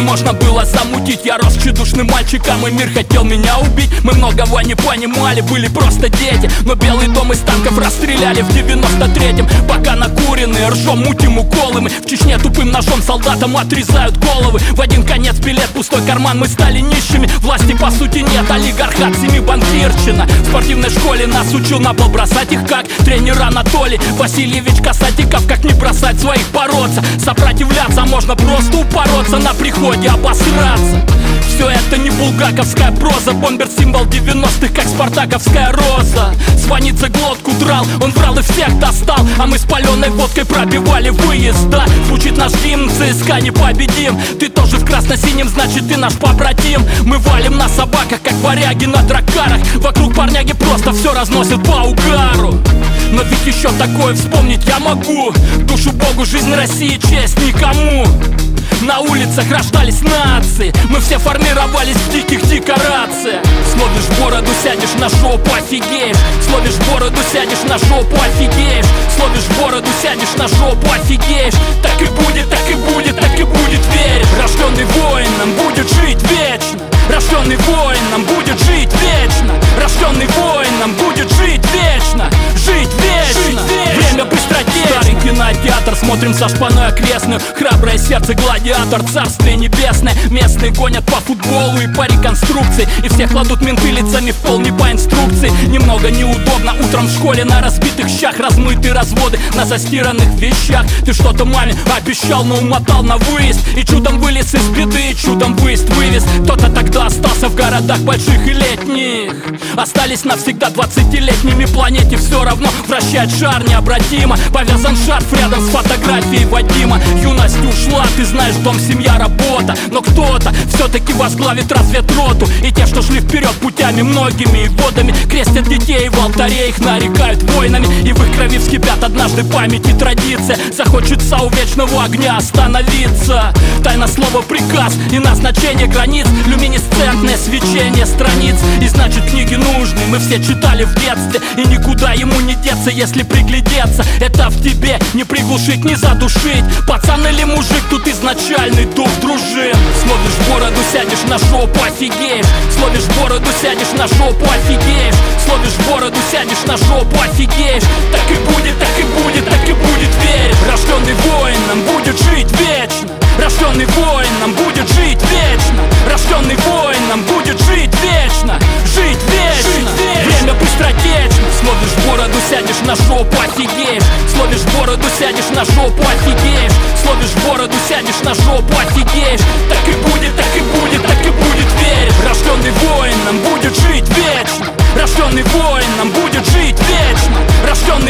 можно было замутить. Я рос чудушным мальчиком, и мир хотел меня убить. Мы многого не понимали, были просто дети. Но Белый дом из танков расстреляли в 93-м. Пока накуренные, ржем, мутим уколы. Мы в Чечне тупым ножом солдатам отрезают головы. В один конец билет, пустой карман, мы стали нищими. Власти по сути нет, олигархат, семибанкирщина. В спортивной школе нас учил на пол бросать их как тренер Анатолий Васильевич Касатиков. Как не бросать своих, бороться, сопротивляться. Можно просто упороться, на приходе обосраться. Все это не булгаковская проза. Бомбер символ 90-х, как спартаковская роза. Звонится глотку драл, он врал и всех достал. А мы с паленой водкой пробивали выезда. Звучит наш гимн, ЦСКА непобедим. Ты тоже в красно-синем, значит ты наш побратим. Мы валим на собаках, как варяги на дракарах. Вокруг парняги просто все разносят по угару. Но ведь еще такое вспомнить я могу. Душу Богу, жизнь России, честь никому. На улицах рождались нации, мы все формировались в диких декорациях. Словишь бороду, сядешь на жопу, офигеешь. Словишь бороду, сядешь на жопу, офигеешь. Словишь бороду, сядешь на жопу, офигеешь. Так и будет, так и будет, так и будет, верь. Рожденный воином будет жить вечно. Рожденный воином будет жить вечно. Рожденный воином будет жить вечно. Жить вечно. Время быстро течет. Старый кинотеатр, смотрим со шпаной окрестную. Храброе сердце, гладиатор, царствие небесное. Местные гонят по футболу и по реконструкции. И всех кладут менты лицами в пол, не по инструкции. Немного неудобно утром в школе. На разбитых щах размытые разводы на застиранных вещах. Ты что-то маме обещал, но умотал на выезд. И чудом вылез из беды, и чудом выезд вывез. Кто-то тогда остался в городах больших и летних. Остались навсегда 20-летними. Планете все равно вращает шар необратимо. Повязан шарф рядом с фотографией Вадима. Юность ушла, ты знаешь, дом, семья, работа. Но кто-то все-таки возглавит разведроту. И те, что шли вперед путями многими и водами, крестят детей в алтаре, их нарекают воинами. И в их крови вскипят однажды память и традиция. Захочется у вечного огня остановиться. Тайна слова приказ и назначение границ. Люминесцентное свечение страниц. И значит книги нужны, мы все читали в детстве. И никуда ему не деться, если приглядеться. Это в тебе не приглушить, не задушить. Пацан или мужик, тут изначальный дух дружин. Словишь бороду, сядешь на жопу, офигеешь. Словишь бороду, сядешь на жопу, офигеешь. Словишь бороду, сядешь на жопу, офигеешь. Так и будет, так и будет, так и будет, верь. Рожденный воином будет жить вечно. Рожденный воином будет жить вечно. Рожденный воином будет жить вечно. Жить вечно. Время быстротечно. Словишь бороду, сядешь на жопу, офигеешь. Словишь бороду, сядешь на жопу, офигеешь. Словишь бороду, сядешь на жопу, офигеешь. Так и будет, так и будет, так и будет, верь. Рожденный воином будет жить вечно. Рожденный воином будет жить вечно. Рожденный